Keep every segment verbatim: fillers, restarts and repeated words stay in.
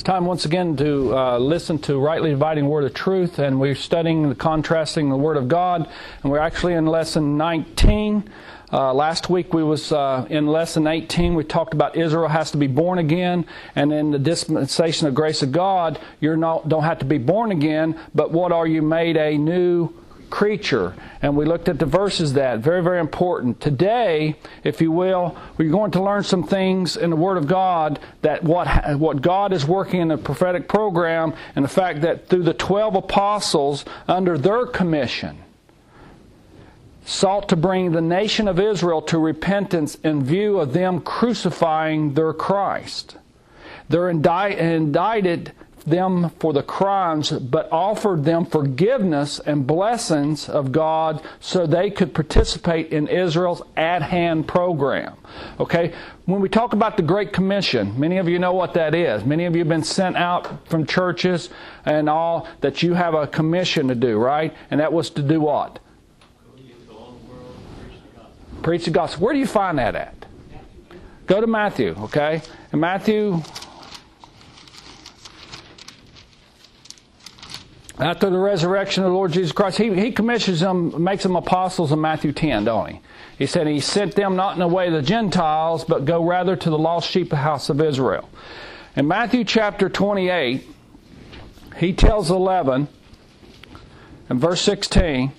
Time once again to uh, listen to Rightly Dividing the Word of Truth, and we're studying the contrasting the Word of God, and we're actually in lesson nineteen. Uh, last week we was uh, in lesson eighteen. We talked about Israel has to be born again, and in the dispensation of grace of God, you don't have to be born again, but what are you made a new creature? And we looked at the verses that very very important. Today, if you will, we're going to learn some things in the Word of God that what what God is working in the prophetic program, and the fact that through the twelve apostles under their commission sought to bring the nation of Israel to repentance in view of them crucifying their Christ. They're indict, indicted them for the crimes, but offered them forgiveness and blessings of God so they could participate in Israel's at-hand program. Okay? When we talk about the Great Commission, many of you know what that is. Many of you have been sent out from churches and all that you have a commission to do, right? And that was to do what? Preach the gospel. Where do you find that at? Go to Matthew, okay? In Matthew, after the resurrection of the Lord Jesus Christ, He, he commissions them, makes them apostles in Matthew ten, don't He? He said He sent them not in the way of the Gentiles, but go rather to the lost sheep of the house of Israel. In Matthew chapter twenty-eight, He tells eleven, in verse sixteen,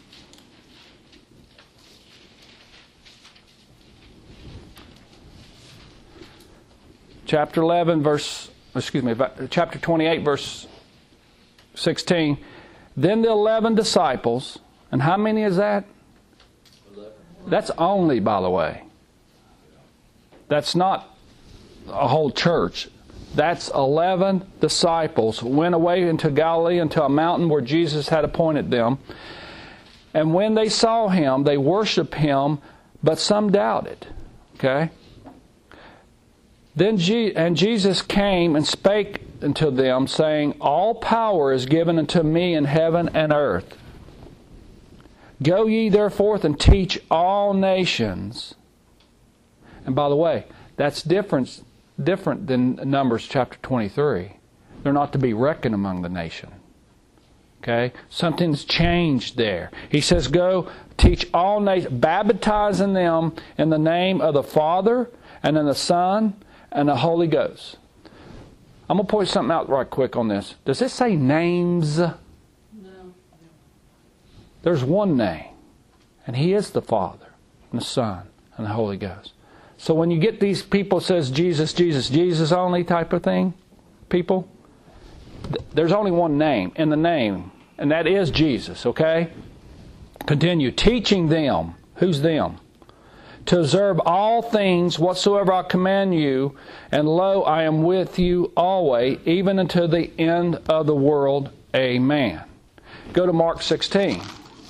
chapter eleven, verse, excuse me, chapter twenty-eight, verse sixteen. Then the eleven disciples, and how many is that? eleven. That's only, by the way. That's not a whole church. That's eleven disciples went away into Galilee, into a mountain where Jesus had appointed them. And when they saw Him, they worshiped Him, but some doubted. Okay? Then Je- and Jesus came and spake unto them, saying, All power is given unto me in heaven and earth. Go ye therefore and teach all nations. And by the way, that's different, different than Numbers chapter twenty-three. They're not to be reckoned among the nation. Okay? Something's changed there. He says, Go teach all nations, baptizing them in the name of the Father and in the Son and the Holy Ghost. I'm going to point something out right quick on this. Does it say names? No. There's one name. And He is the Father and the Son and the Holy Ghost. So when you get these people says Jesus, Jesus, Jesus only type of thing, people, th- there's only one name in the name. And that is Jesus, okay? Continue. Teaching them. Who's them? To observe all things whatsoever I command you, and lo, I am with you always, even unto the end of the world. Amen. Go to Mark sixteen.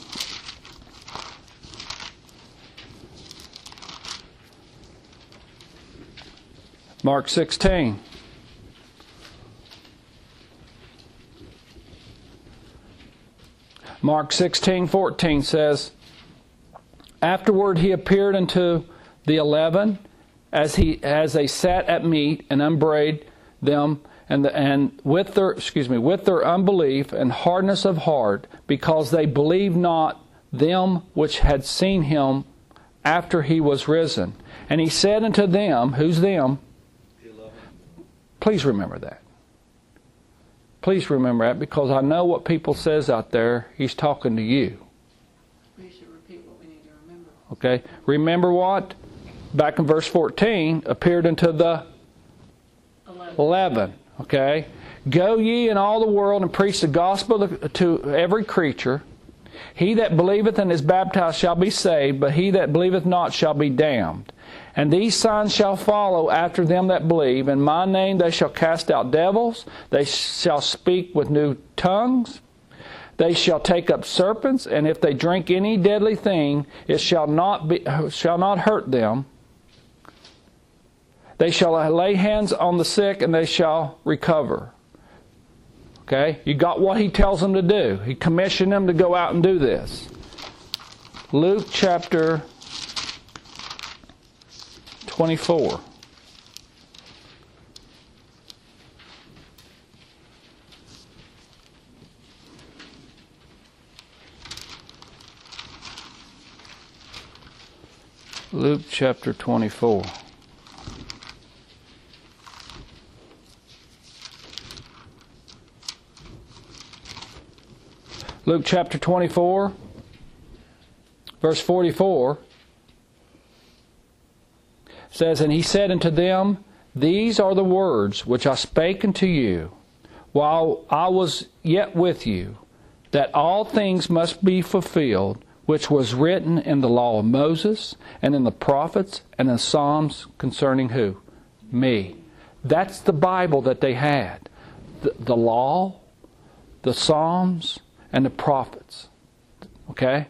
Mark sixteen. Mark sixteen fourteen says, Afterward he appeared unto the eleven, as he as they sat at meat, and upbraided them, and the, and with their excuse me with their unbelief and hardness of heart, because they believed not them which had seen Him after He was risen. And He said unto them, who's them? The eleven. Please remember that. Please remember that, because I know what people says out there. He's talking to you. Okay, remember what? Back in verse fourteen, appeared unto the eleven. eleven. Okay, go ye in all the world and preach the gospel to every creature. He that believeth and is baptized shall be saved, but he that believeth not shall be damned. And these signs shall follow after them that believe. In my name they shall cast out devils. They shall speak with new tongues. They shall take up serpents, and if they drink any deadly thing, it shall not be shall not hurt them. They shall lay hands on the sick, and they shall recover. Okay? You got what He tells them to do. He commissioned them to go out and do this. Luke chapter twenty-four. Luke chapter twenty-four. Luke chapter twenty-four, verse forty-four, says, And he said unto them, These are the words which I spake unto you, while I was yet with you, that all things must be fulfilled, which was written in the law of Moses, and in the prophets, and in the Psalms concerning who? Me. That's the Bible that they had. The, the law, the Psalms, and the prophets. Okay?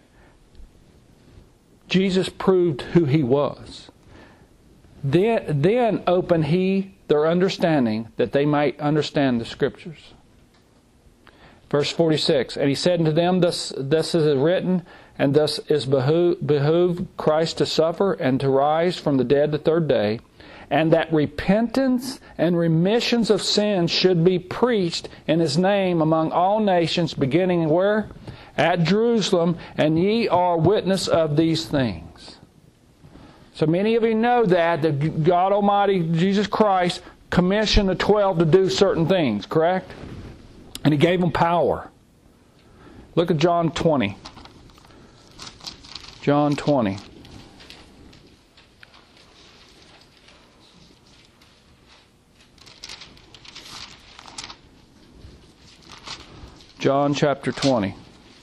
Jesus proved who He was. Then, then opened He their understanding, that they might understand the Scriptures. Verse forty-six, And He said unto them, Thus, thus is it written, and thus is behooved, behooved Christ to suffer, and to rise from the dead the third day, and that repentance and remissions of sins should be preached in His name among all nations, beginning where? At Jerusalem, and ye are witness of these things. So many of you know that, that God Almighty, Jesus Christ, commissioned the twelve to do certain things, correct? And He gave them power. Look at John twenty. John twenty. John chapter twenty.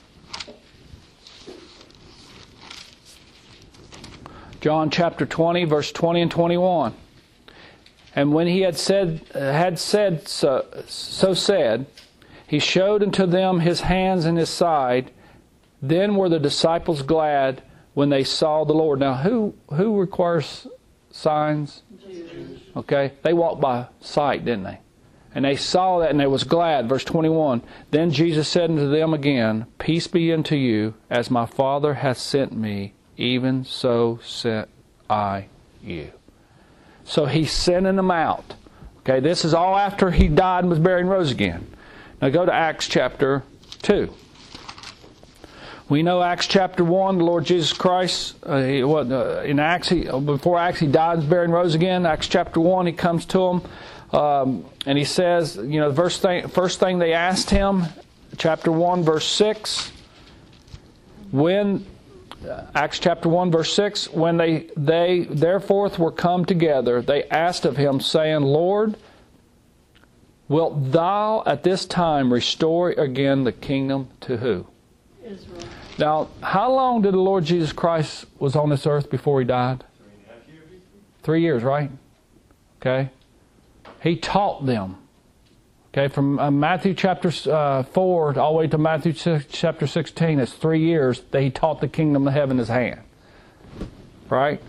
John chapter twenty, verse twenty and twenty-one. And when he had said, had said so, so said, he showed unto them his hands and his side. Then were the disciples glad when they saw the Lord. Now, who who requires signs? Jews. Okay, they walked by sight, didn't they? And they saw that, and they was glad. Verse twenty-one. Then Jesus said unto them again, Peace be unto you, as my Father hath sent me, even so sent I you. So He's sending them out. Okay, this is all after He died and was buried and rose again. Now go to Acts chapter two. We know Acts chapter one, the Lord Jesus Christ, uh, he, what, uh, in Acts, he, before Acts, He died, was buried, and rose again. Acts chapter one, He comes to them, um, and He says, you know, the first thing, first thing they asked Him, chapter one, verse six, when, uh, Acts chapter one, verse six, when they, they therefore were come together, they asked of Him, saying, Lord, wilt Thou at this time restore again the kingdom to who? Israel. Now, how long did the Lord Jesus Christ was on this earth before He died? Three and a half years. Three years, right? Okay. He taught them. Okay, from uh, Matthew chapter uh, four all the way to Matthew chapter sixteen, it's three years that He taught the kingdom of heaven in His hand. Right?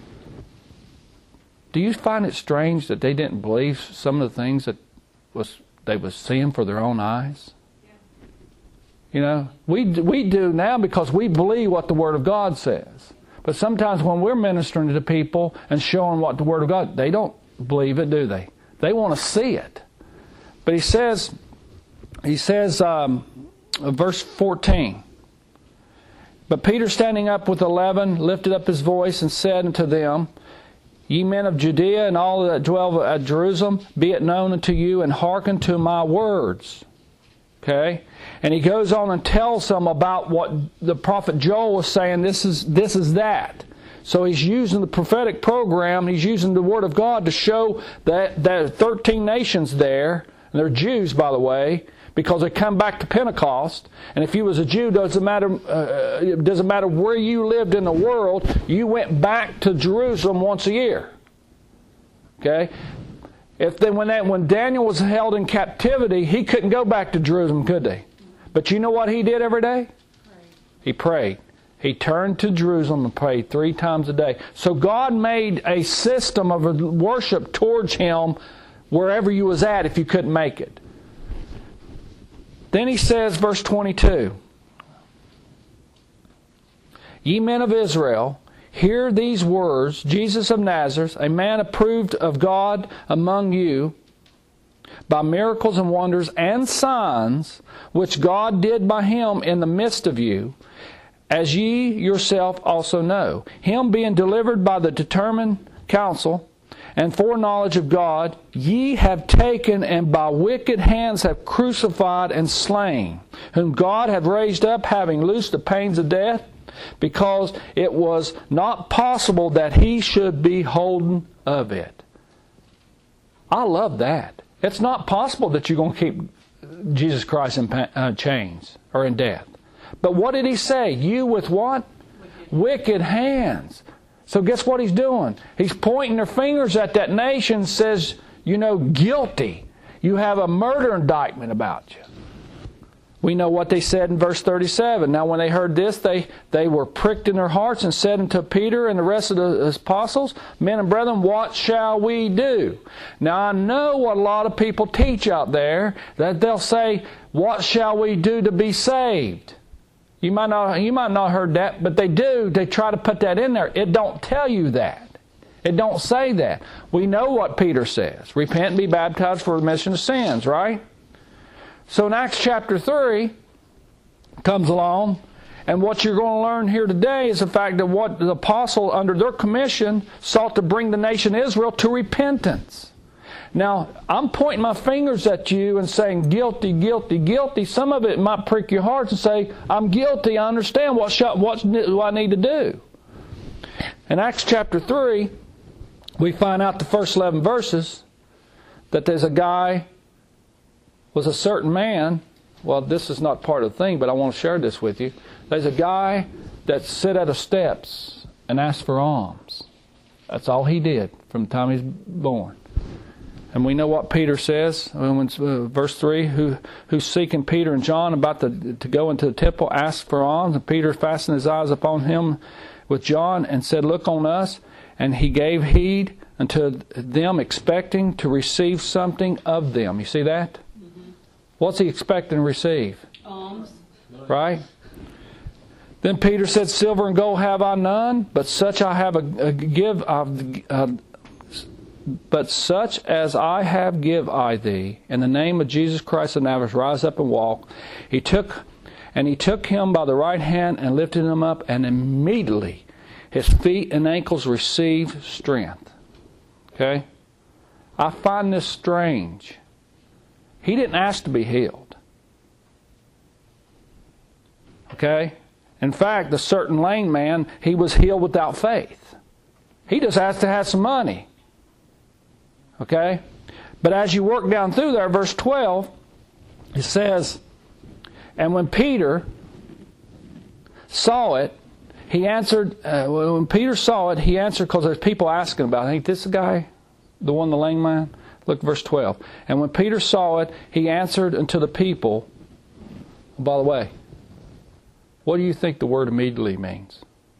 Do you find it strange that they didn't believe some of the things that was they was seeing for their own eyes? You know, we we do now because we believe what the Word of God says. But sometimes when we're ministering to people and showing what the Word of God, they don't believe it, do they? They want to see it. But he says, he says, um, verse fourteen. But Peter, standing up with eleven, lifted up his voice and said unto them, Ye men of Judea and all that dwell at Jerusalem, be it known unto you, and hearken to my words. Okay? And he goes on and tells them about what the prophet Joel was saying, this is this is that. So he's using the prophetic program, he's using the Word of God to show that there are thirteen nations there, and they're Jews, by the way, because they come back to Pentecost. And if you was a Jew, doesn't matter, uh, it doesn't matter where you lived in the world, you went back to Jerusalem once a year. Okay? If they, when, that, when Daniel was held in captivity, he couldn't go back to Jerusalem, could they? But you know what he did every day? Pray. He prayed. He turned to Jerusalem and prayed three times a day. So God made a system of worship towards Him wherever you was at if you couldn't make it. Then he says, verse twenty-two, Ye men of Israel, hear these words, Jesus of Nazareth, a man approved of God among you, by miracles and wonders and signs, which God did by Him in the midst of you, as ye yourself also know. Him being delivered by the determined counsel and foreknowledge of God, ye have taken and by wicked hands have crucified and slain, whom God hath raised up, having loosed the pains of death, because it was not possible that he should be holden of it. I love that. It's not possible that you're going to keep Jesus Christ in uh, chains or in death. But what did he say? You with what? Wicked, wicked hands. So guess what he's doing? He's pointing their fingers at that nation and says, you know, guilty. You have a murder indictment about you. We know what they said in verse thirty-seven. Now when they heard this, they, they were pricked in their hearts and said unto Peter and the rest of the apostles, Men and brethren, what shall we do? Now I know what a lot of people teach out there, that they'll say, what shall we do to be saved? You might not, you might not have heard that, but they do. They try to put that in there. It don't tell you that. It don't say that. We know what Peter says. Repent and be baptized for remission of sins, right? So in Acts chapter three comes along, and what you're going to learn here today is the fact that what the apostle, under their commission, sought to bring the nation Israel to repentance. Now, I'm pointing my fingers at you and saying, guilty, guilty, guilty. Some of it might prick your hearts and say, I'm guilty, I understand. What, shall, what do I need to do? In Acts chapter three, we find out the first eleven verses that there's a guy, was a certain man. Well, this is not part of the thing, but I want to share this with you. There's a guy that sit at the steps and asked for alms. That's all he did from the time he was born. And we know what Peter says, when, uh, verse three, who who's seeking Peter and John about the, to go into the temple, asked for alms. And Peter fastened his eyes upon him with John and said, Look on us. And he gave heed unto them, expecting to receive something of them. You see that? Mm-hmm. What's he expecting to receive? Alms. Right? Then Peter said, Silver and gold have I none, but such I have a, a give of. Uh, But such as I have give I thee. In the name of Jesus Christ of Nazareth, rise up and walk. He took, and he took him by the right hand and lifted him up, and immediately his feet and ankles received strength. Okay? I find this strange. He didn't ask to be healed. Okay? In fact, the certain lame man, he was healed without faith. He just asked to have some money. Okay? But as you work down through there, verse twelve, it says, And when Peter saw it, he answered, uh, when Peter saw it, he answered, because there's people asking about it. Ain't this the guy, the one, the lame man? Look, verse twelve. And when Peter saw it, he answered unto the people, oh, by the way, what do you think the word immediately means?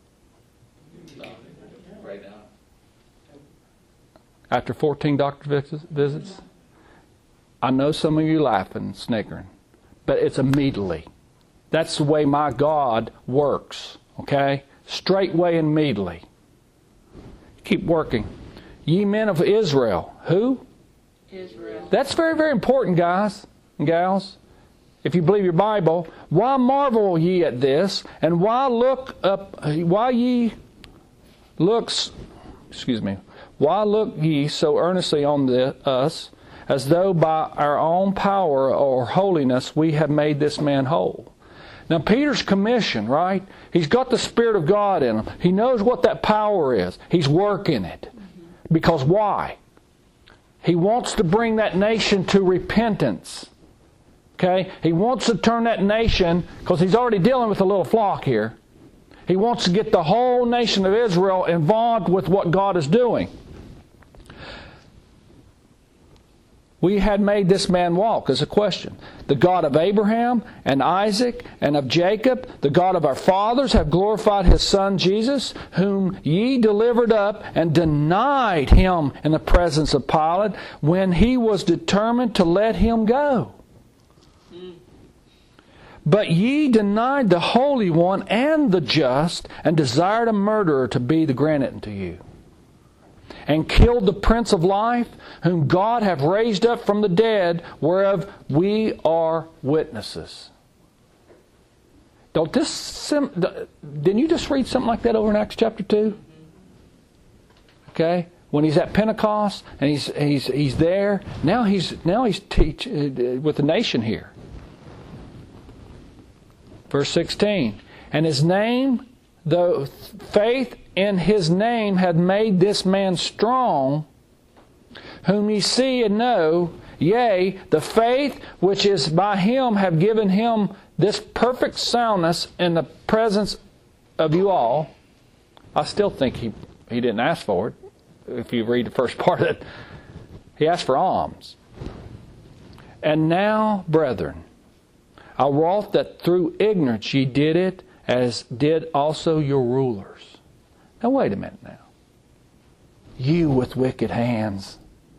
After fourteen doctor visits? I know some of you laughing, snickering, but it's immediately. That's the way my God works, okay? Straightway and immediately. Keep working. Ye men of Israel. Who? Israel. That's very, very important, guys and gals. If you believe your Bible, why marvel ye at this, and why look up, why ye looks, excuse me, Why look ye so earnestly on the, us, as though by our own power or holiness we have made this man whole? Now Peter's commission, right? He's got the Spirit of God in him. He knows what that power is. He's working it. Because why? He wants to bring that nation to repentance. Okay? He wants to turn that nation, because he's already dealing with a little flock here. He wants to get the whole nation of Israel involved with what God is doing. We had made this man walk is a question. The God of Abraham and Isaac and of Jacob, the God of our fathers, have glorified His Son Jesus, whom ye delivered up and denied Him in the presence of Pilate when he was determined to let Him go. But ye denied the Holy One and the just, and desired a murderer to be the granted unto you. And killed the Prince of Life, whom God hath raised up from the dead, whereof we are witnesses. Don't this sim, didn't you just read something like that over in Acts chapter two? Okay, when he's at Pentecost and he's he's he's there. Now he's now he's teach uh, with the nation here. Verse sixteen, and his name, the faith in his name had made this man strong, whom ye see and know. Yea, the faith which is by him have given him this perfect soundness in the presence of you all. I still think he, he didn't ask for it. If you read the first part of it, he asked for alms. And now, brethren, I wrought that through ignorance ye did it, as did also your rulers. Now wait a minute now. You with wicked hands,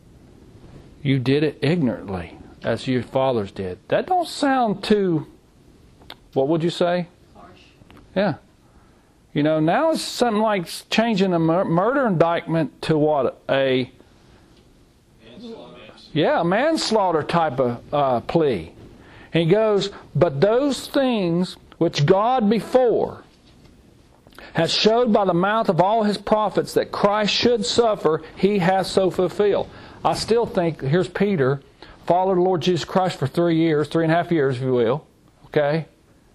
you did it ignorantly, as your fathers did. That don't sound too, what would you say? Harsh. Yeah. You know, now it's something like changing a mur- murder indictment to what? A manslaughter. Yeah, a manslaughter type of uh, plea. And he goes, but those things which God before has showed by the mouth of all his prophets that Christ should suffer, he has so fulfilled. I still think, here's Peter, followed the Lord Jesus Christ for three years, three and a half years, if you will. Okay?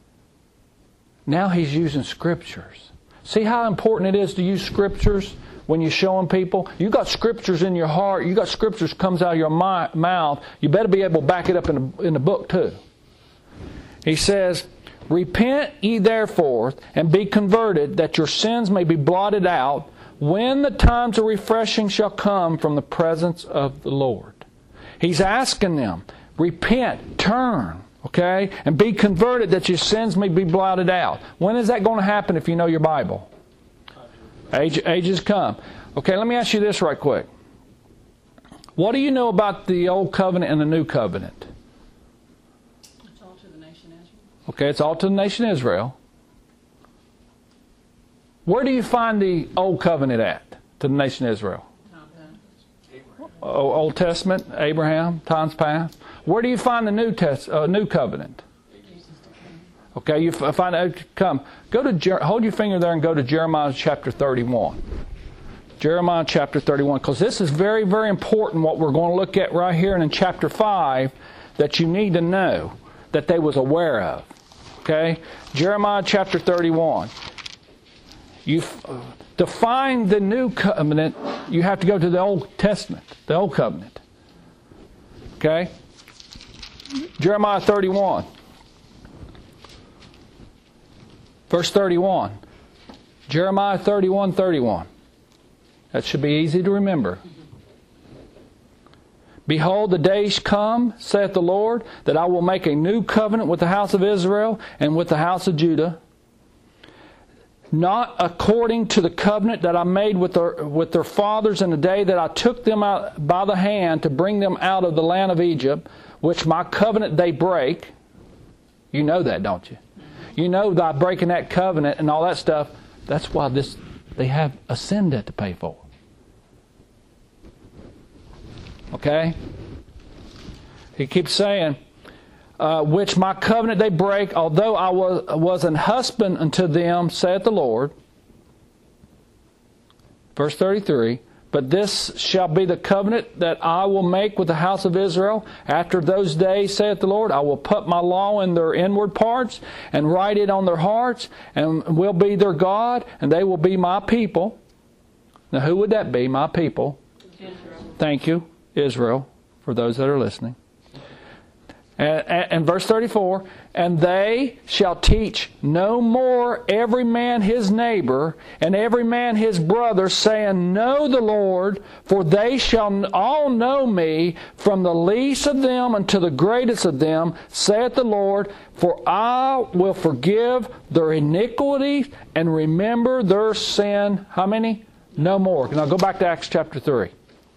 Now he's using Scriptures. See how important it is to use Scriptures when you're showing people? You got Scriptures in your heart. You got Scriptures comes out of your mi- mouth. You better be able to back it up in the, in the book too. He says, repent ye therefore, and be converted, that your sins may be blotted out, when the times of refreshing shall come from the presence of the Lord. He's asking them, repent, turn, okay, and be converted that your sins may be blotted out. When is that going to happen if you know your Bible? Age, ages come. Okay, let me ask you this right quick. What do you know about the Old Covenant and the New Covenant? It's all to the nation Israel. Okay, it's all to the nation Israel. Where do you find the Old Covenant at to the nation Israel? O- Old Testament, Abraham, times past. Where do you find the New Test, uh, New Covenant? Okay, you f- find it. Come, go to Jer- hold your finger there and go to Jeremiah chapter thirty-one. Jeremiah chapter thirty-one, because this is very, very important. What we're going to look at right here and in chapter five, that you need to know that they was aware of. Okay, Jeremiah chapter thirty-one. You uh, to find the New Covenant, you have to go to the Old Testament, the Old Covenant. Okay? Jeremiah thirty-one. Verse thirty-one. Jeremiah thirty-one, thirty-one. That should be easy to remember. Behold, the days come, saith the Lord, that I will make a new covenant with the house of Israel and with the house of Judah, not according to the covenant that I made with their, with their fathers in the day that I took them out by the hand to bring them out of the land of Egypt, which my covenant they break. You know that, don't you? You know that breaking that covenant and all that stuff. That's why this they have a sin debt to pay for. Okay? He keeps saying, Uh, which my covenant they break, although I was, was an husband unto them, saith the Lord. Verse thirty-three, but this shall be the covenant that I will make with the house of Israel. After those days, saith the Lord, I will put my law in their inward parts, and write it on their hearts, and will be their God, and they will be my people. Now who would that be? My people. Israel. Thank you, Israel, for those that are listening. And, and, and verse thirty-four, and they shall teach no more every man his neighbor and every man his brother, saying, Know the Lord, for they shall all know me, from the least of them unto the greatest of them, saith the Lord, for I will forgive their iniquity and remember their sin. How many? No more. Now go back to Acts chapter three.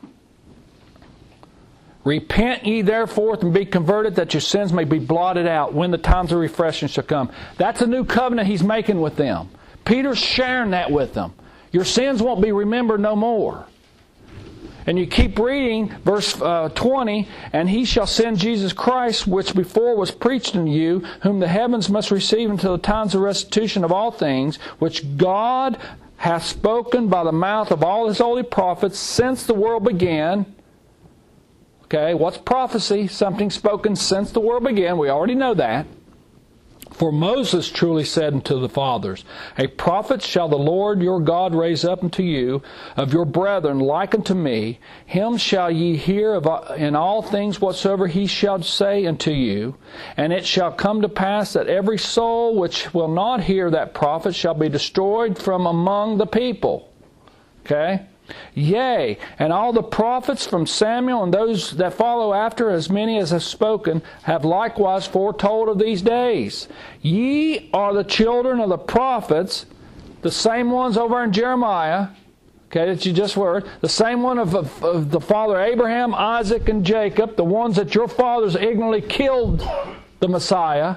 Repent ye therefore and be converted, that your sins may be blotted out when the times of refreshing shall come. That's a new covenant he's making with them. Peter's sharing that with them. Your sins won't be remembered no more. And you keep reading verse uh, twenty, and he shall send Jesus Christ, which before was preached unto you, whom the heavens must receive until the times of restitution of all things, which God hath spoken by the mouth of all his holy prophets since the world began. Okay, what's prophecy? Something spoken since the world began. We already know that. For Moses truly said unto the fathers, A prophet shall the Lord your God raise up unto you of your brethren like unto me. Him shall ye hear of in all things whatsoever he shall say unto you. And it shall come to pass that every soul which will not hear that prophet shall be destroyed from among the people. Okay? Yea, and all the prophets from Samuel and those that follow after, as many as have spoken, have likewise foretold of these days. Ye are the children of the prophets, the same ones over in Jeremiah, okay, that you just heard, the same one of, of, of the father Abraham, Isaac, and Jacob, the ones that your fathers ignorantly killed the Messiah.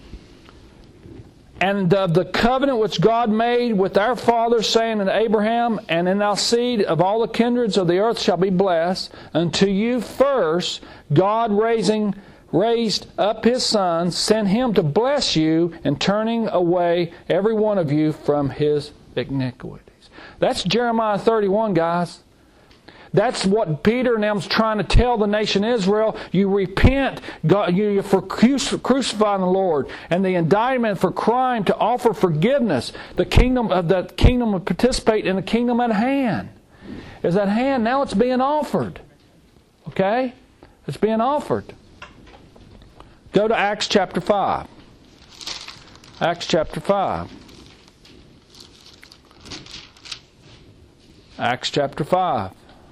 And of the covenant which God made with our fathers, saying unto Abraham, And in thy seed of all the kindreds of the earth shall be blessed. Unto you first God raising raised up his Son, sent him to bless you, and turning away every one of you from his iniquities. That's Jeremiah thirty-one, guys. That's what Peter and them's trying to tell the nation Israel. You repent, God, you for crucifying the Lord, and the indictment for crime to offer forgiveness. The kingdom of the kingdom would participate in the kingdom at hand. Is at hand now? It's being offered. Okay, it's being offered. Go to Acts chapter five. Acts chapter five. Acts chapter five.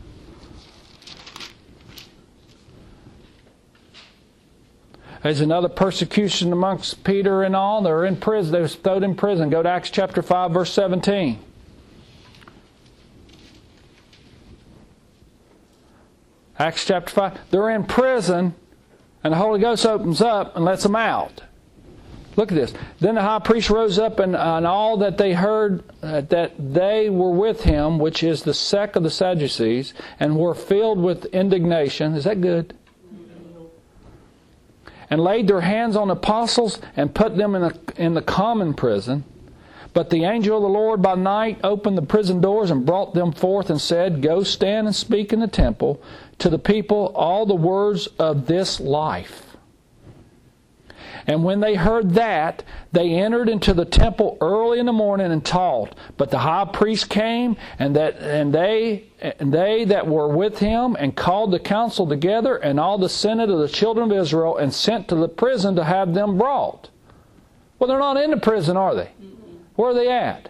There's another persecution amongst Peter and all. They're in prison. They were thrown in prison. Go to Acts chapter five, verse seventeen. Acts chapter five. They're in prison, and the Holy Ghost opens up and lets them out. Look at this. Then the high priest rose up, and, and all that they heard, uh, that they were with him, which is the sect of the Sadducees, and were filled with indignation. Is that good? And laid their hands on the apostles and put them in, a, in the common prison. But the angel of the Lord by night opened the prison doors and brought them forth and said, Go stand and speak in the temple to the people all the words of this life. And when they heard that, they entered into the temple early in the morning and taught. But the high priest came, and that and they and they that were with him, and called the council together, and all the senate of the children of Israel, and sent to the prison to have them brought. Well, they're not in the prison, are they? Where are they at?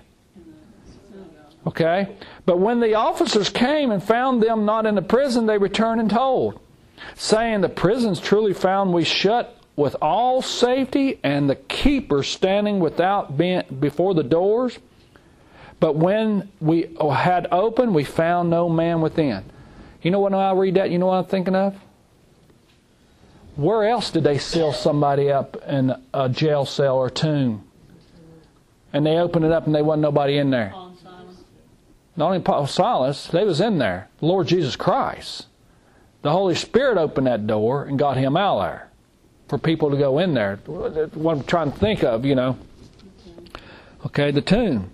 Okay. But when the officers came and found them not in the prison, they returned and told, saying, The prison's truly found we shut with all safety, and the keeper standing without being before the doors. But when we had opened, we found no man within. You know when I read that, you know what I'm thinking of? Where else did they seal somebody up in a jail cell or tomb? And they opened it up and there wasn't nobody in there. Paul and Silas. Not only Paul and Silas, they was in there. The Lord Jesus Christ. The Holy Spirit opened that door and got him out of there. For people to go in there. What I'm trying to think of, you know. Okay, the tomb.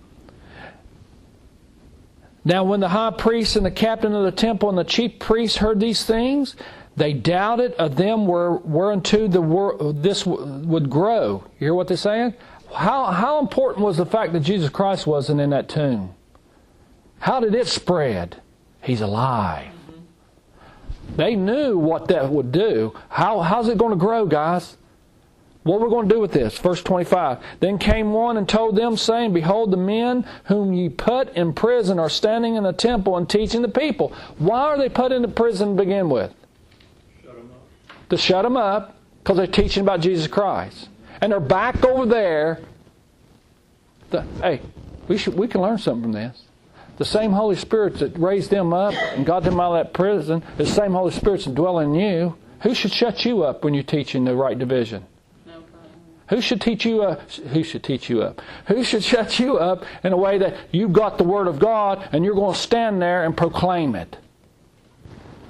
Now when the high priest and the captain of the temple and the chief priests heard these things, they doubted of them where, whereunto the wor- this would grow. You hear what they're saying? How, how important was the fact that Jesus Christ wasn't in that tomb? How did it spread? He's alive. They knew what that would do. How, how's it going to grow, guys? What we're going to do with this? Verse twenty-five. Then came one and told them, saying, Behold, the men whom ye put in prison are standing in the temple and teaching the people. Why are they put into prison to begin with? Shut them up. To shut them up, because they're teaching about Jesus Christ. And they're back over there. The, hey, we should we can learn something from this. The same Holy Spirit that raised them up and got them out of that prison, the same Holy Spirit's dwelling in you. Who should shut you up when you're teaching the right division? No problem. Who should teach you up? Who should teach you up? Who should shut you up in a way that you've got the Word of God and you're going to stand there and proclaim it?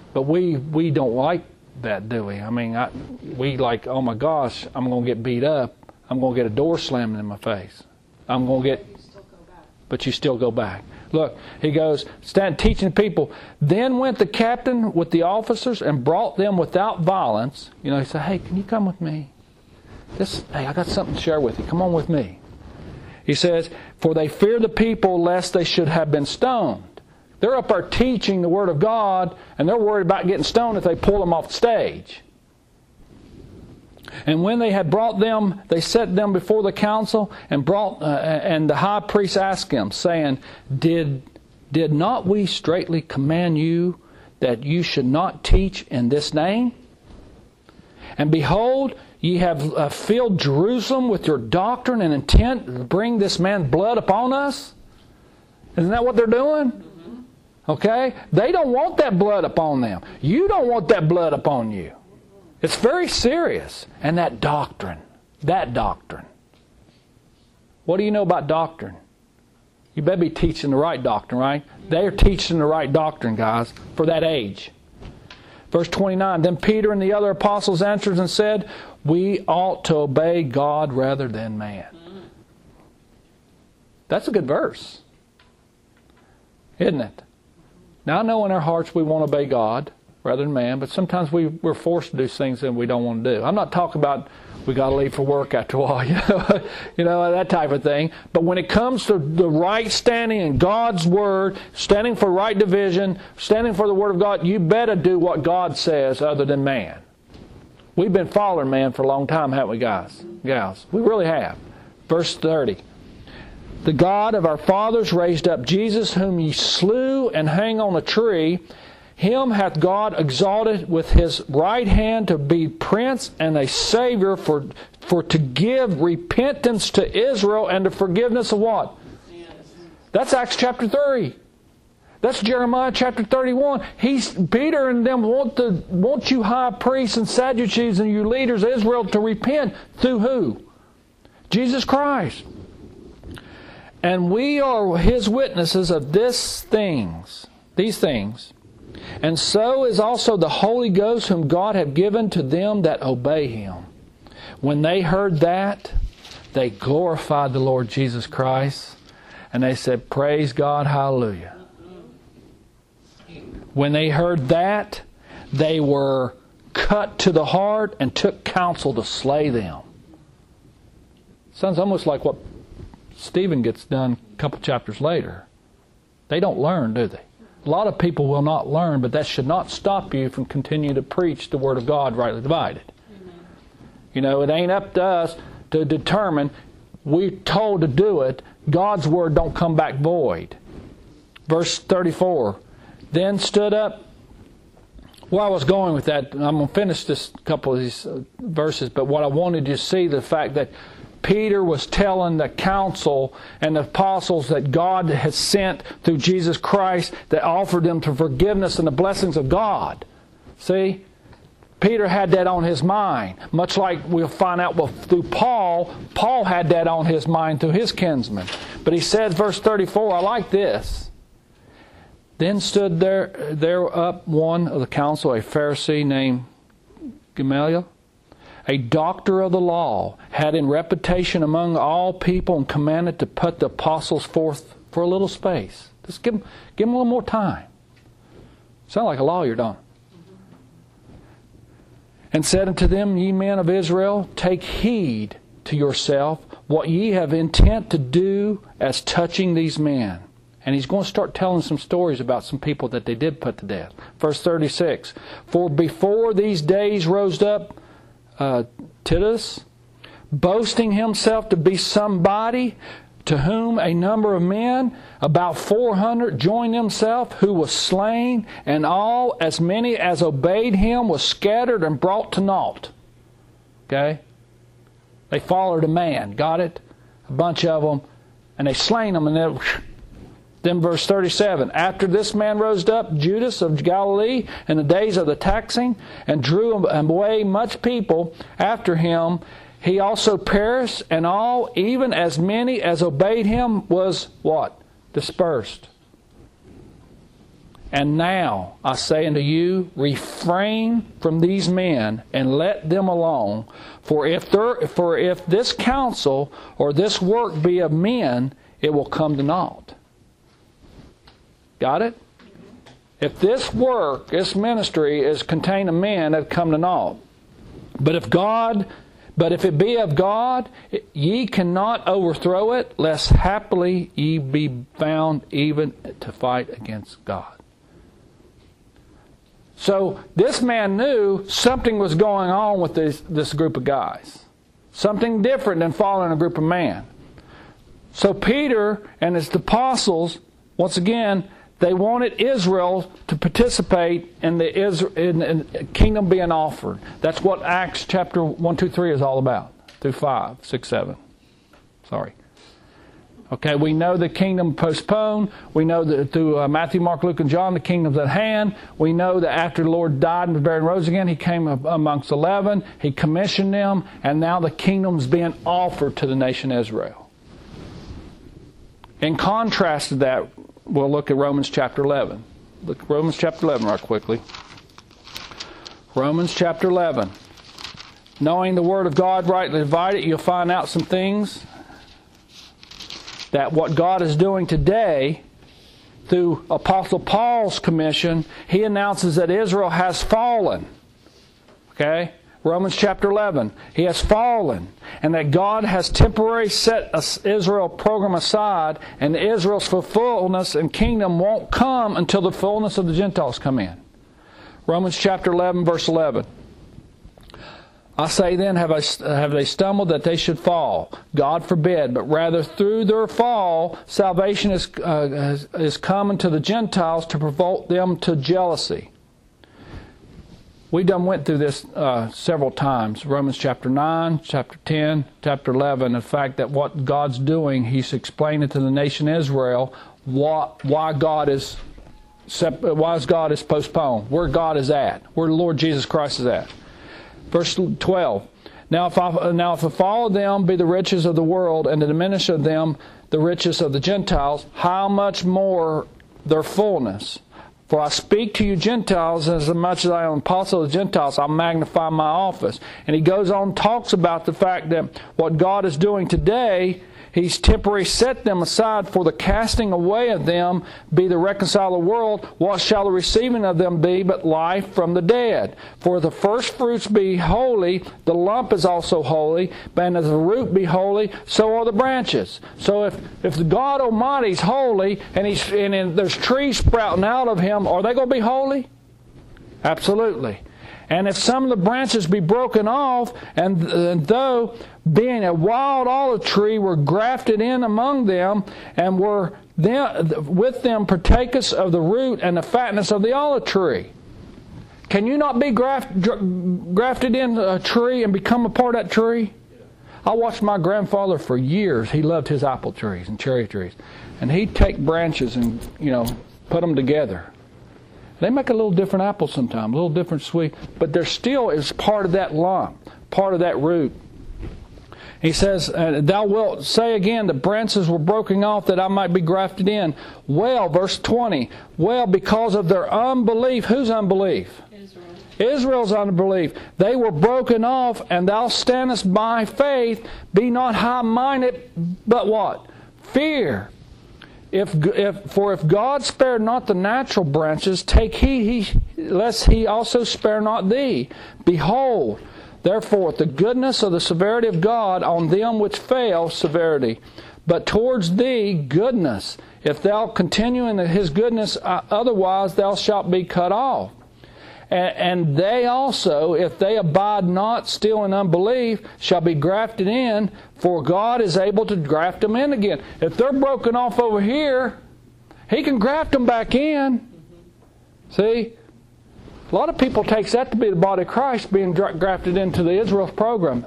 But we, we don't like that, do we? I mean, I, we like, oh my gosh, I'm going to get beat up. I'm going to get a door slammed in my face. I'm going to get... You still go back. But you still go back. Look, he goes, stand teaching people. Then went the captain with the officers and brought them without violence. You know, he said, hey, can you come with me? This, hey, I got something to share with you. Come on with me. He says, for they fear the people lest they should have been stoned. They're up there teaching the Word of God, and they're worried about getting stoned if they pull them off the stage. And when they had brought them, they set them before the council, and brought, uh, and the high priest asked him, saying, Did did not we straitly command you that you should not teach in this name? And behold, ye have uh, filled Jerusalem with your doctrine and intent to bring this man's blood upon us. Isn't that what they're doing? Mm-hmm. Okay? They don't want that blood upon them. You don't want that blood upon you. It's very serious. And that doctrine, that doctrine. What do you know about doctrine? You better be teaching the right doctrine, right? They are teaching the right doctrine, guys, for that age. Verse twenty-nine, then Peter and the other apostles answered and said, we ought to obey God rather than man. That's a good verse, isn't it? Now I know in our hearts we want to obey God rather than man, but sometimes we, we're forced to do things that we don't want to do. I'm not talking about we got to leave for work after a while, you know, you know, that type of thing. But when it comes to the right standing in God's Word, standing for right division, standing for the Word of God, you better do what God says other than man. We've been following man for a long time, haven't we, guys? Gals, we really have. Verse thirty. The God of our fathers raised up Jesus, whom ye slew and hang on a tree. Him hath God exalted with His right hand to be Prince and a Savior for, for to give repentance to Israel and the forgiveness of what? Yes. That's Acts chapter three. That's Jeremiah chapter thirty-one. He's, Peter and them want, the, want you high priests and Sadducees and you leaders of Israel to repent. Through who? Jesus Christ. And we are His witnesses of this things, these things. And so is also the Holy Ghost whom God hath given to them that obey Him. When they heard that, they glorified the Lord Jesus Christ. And they said, praise God, hallelujah. When they heard that, they were cut to the heart and took counsel to slay them. Sounds almost like what Stephen gets done a couple chapters later. They don't learn, do they? A lot of people will not learn, but that should not stop you from continuing to preach the Word of God rightly divided. Amen. You know, it ain't up to us to determine. We're told to do it. God's Word don't come back void. Verse thirty-four. Then stood up. Well, I was going with that. I'm going to finish this couple of these verses, but what I wanted you to see, the fact that Peter was telling the council and the apostles that God has sent through Jesus Christ that offered them to forgiveness and the blessings of God. See? Peter had that on his mind. Much like we'll find out through Paul, Paul had that on his mind through his kinsmen. But he says, verse thirty-four, I like this. Then stood there, there up one of the council, a Pharisee named Gamaliel, a doctor of the law, had in reputation among all people, and commanded to put the apostles forth for a little space. Just give them, give them a little more time. Sound like a lawyer, don't it? And said unto them, ye men of Israel, take heed to yourself what ye have intent to do as touching these men. And he's going to start telling some stories about some people that they did put to death. Verse thirty-six. For before these days rose up Uh, Titus, boasting himself to be somebody, to whom a number of men, about four hundred, joined himself, who was slain, and all, as many as obeyed him, was scattered and brought to naught. Okay? They followed a man, got it? A bunch of them, and they slain them, and then... Then verse thirty-seven, after this man rose up, Judas of Galilee, in the days of the taxing, and drew away much people after him. He also perished, and all, even as many as obeyed him, was what? Dispersed. And now I say unto you, refrain from these men and let them alone. For if there, for if this counsel or this work be of men, it will come to naught. Got it? If this work, this ministry is contained of men, it come to naught. But if God, but if it be of God, ye cannot overthrow it, lest happily ye be found even to fight against God. So this man knew something was going on with this, this group of guys. Something different than following a group of men. So Peter and his apostles, once again, they wanted Israel to participate in the Israel, in, in kingdom being offered. That's what Acts chapter one, two, three is all about. Through five, six, seven. Sorry. Okay, we know the kingdom postponed. We know that through uh, Matthew, Mark, Luke, and John, the kingdom's at hand. We know that after the Lord died and was buried and rose again, He came amongst eleven. He commissioned them, and now the kingdom's being offered to the nation Israel. In contrast to that, we'll look at Romans chapter eleven. Look at Romans chapter eleven right quickly. Romans chapter eleven. Knowing the Word of God rightly divided, you'll find out some things that what God is doing today through Apostle Paul's commission, he announces that Israel has fallen. Okay? Romans chapter eleven. He has fallen. And that God has temporarily set Israel program aside, and Israel's fullness and kingdom won't come until the fullness of the Gentiles come in. Romans chapter eleven, verse eleven. I say then, have, I, have they stumbled that they should fall? God forbid, but rather through their fall, salvation is, uh, is coming to the Gentiles to provoke them to jealousy. We done went through this uh, several times. Romans chapter nine, chapter ten, chapter eleven. The fact that what God's doing, He's explaining to the nation Israel what, why God is why God is postponed, where God is at, where the Lord Jesus Christ is at. Verse twelve. Now if I, now if of all of them be the riches of the world, and to diminish of them the riches of the Gentiles, how much more their fullness? For I speak to you Gentiles, as much as I am apostle of the Gentiles, I magnify my office. And he goes on, talks about the fact that what God is doing today, He's temporarily set them aside for the casting away of them, be the reconcile of the world. What shall the receiving of them be but life from the dead? For the first fruits be holy, the lump is also holy, and as the root be holy, so are the branches. So if, if the God Almighty is holy, and, he's, and, and there's trees sprouting out of Him, are they going to be holy? Absolutely. And if some of the branches be broken off, and, and though being a wild olive tree were grafted in among them, and were them, with them partakers of the root and the fatness of the olive tree. Can you not be graft, grafted in a tree and become a part of that tree? I watched my grandfather for years. He loved his apple trees and cherry trees. And he'd take branches and, you know, put them together. They make a little different apple sometimes, a little different sweet, but they're still is part of that lump, part of that root. He says, uh, thou wilt say again, the branches were broken off that I might be grafted in. Well, verse twenty, well, because of their unbelief. Whose unbelief? Israel. Israel's unbelief. They were broken off, and thou standest by faith. Be not high-minded, but what? Fear. If, if, for if God spared not the natural branches, take heed, he, lest He also spare not thee. Behold, therefore, the goodness of the severity of God on them which fail, severity. But towards thee, goodness. If thou continue in His goodness, uh, otherwise thou shalt be cut off. And they also, if they abide not still in unbelief, shall be grafted in, for God is able to graft them in again. If they're broken off over here, He can graft them back in. See? A lot of people takes that to be the body of Christ being grafted into the Israel program.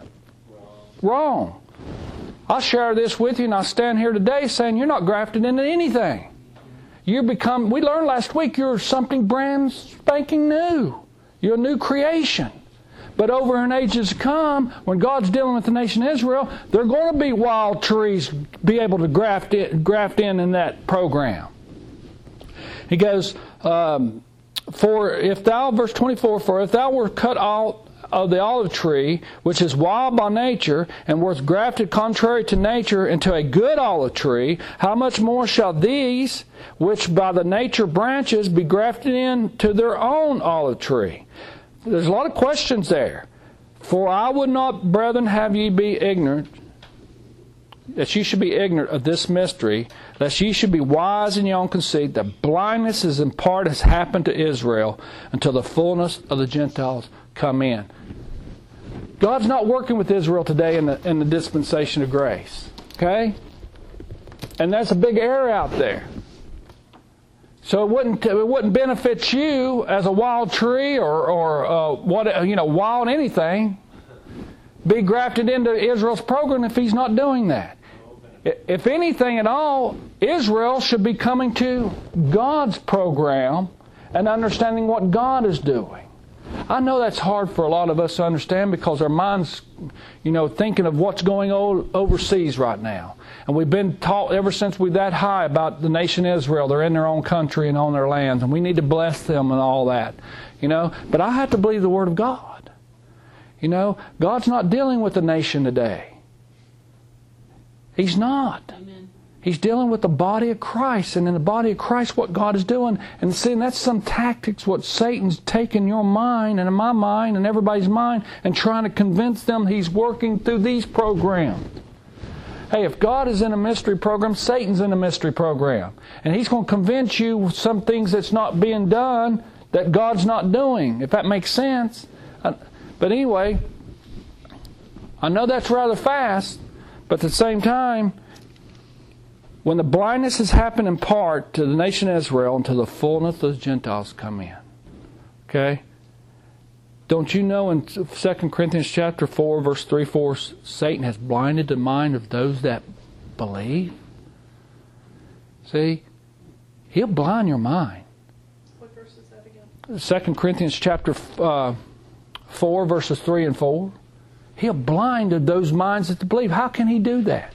Wrong. I'll share this with you, and I stand here today saying you're not grafted into anything. You become, we learned last week, you're something brand spanking new. You're a new creation. But over in ages to come, when God's dealing with the nation Israel, there are going to be wild trees be able to graft in, graft in in that program. He goes, um, for if thou, verse twenty-four, for if thou were cut out of the olive tree, which is wild by nature, and wert grafted contrary to nature into a good olive tree, how much more shall these, which by the nature branches, be grafted into their own olive tree? There's a lot of questions there. For I would not, brethren, have ye be ignorant, that ye should be ignorant of this mystery, lest ye should be wise in your own conceit, that blindness is in part has happened to Israel, until the fullness of the Gentiles come in. God's not working with Israel today in the, in the dispensation of grace. Okay? And that's a big error out there. So it wouldn't it wouldn't benefit you as a wild tree or or uh, what you know wild anything be grafted into Israel's program if He's not doing that. If anything at all, Israel should be coming to God's program and understanding what God is doing. I know that's hard for a lot of us to understand because our minds, you know, thinking of what's going on overseas right now. And we've been taught ever since we're that high about the nation Israel. They're in their own country and on their lands, and we need to bless them and all that. You know, but I have to believe the Word of God. You know, God's not dealing with the nation today. He's not. Amen. He's dealing with the body of Christ, and in the body of Christ what God is doing. And see, that's some tactics what Satan's taking your mind and in my mind and everybody's mind and trying to convince them He's working through these programs. Hey, if God is in a mystery program, Satan's in a mystery program. And he's going to convince you with some things that's not being done that God's not doing, if that makes sense. But anyway, I know that's rather fast, but at the same time, when the blindness has happened in part to the nation of Israel until the fullness of the Gentiles come in. Okay? Don't you know in Second Corinthians chapter four, verse three, four, Satan has blinded the mind of those that believe? See? He'll blind your mind. What verse is that again? Second Corinthians chapter uh, four, verses three and four. He'll blind those minds that believe. How can he do that?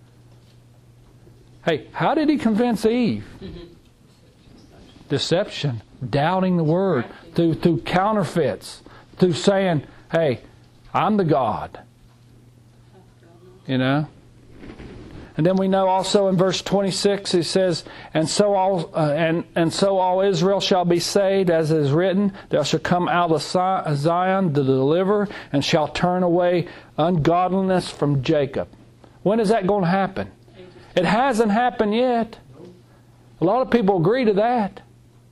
Hey, how did he convince Eve? Mm-hmm. Deception, doubting the Word, through through counterfeits, through saying, hey, I'm the God. You know? And then we know also in verse twenty-six it says, and so all uh, and and so all Israel shall be saved, as it is written, there shall come out of Zion the deliverer, and shall turn away ungodliness from Jacob. When is that going to happen? It hasn't happened yet. A lot of people agree to that.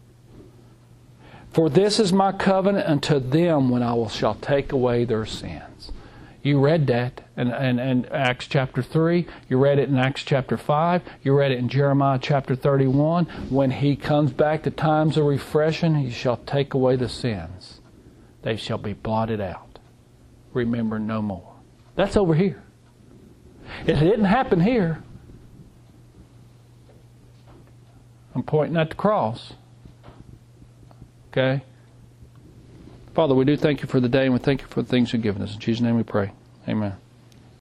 For this is my covenant unto them when I will shall take away their sins. You read that in, in, in Acts chapter three. You read it in Acts chapter five. You read it in Jeremiah chapter thirty-one. When He comes back to times of refreshing, He shall take away the sins. They shall be blotted out. Remember no more. That's over here. It didn't happen here. I'm pointing at the cross. Okay? Father, we do thank You for the day, and we thank You for the things You've given us. In Jesus' name we pray. Amen.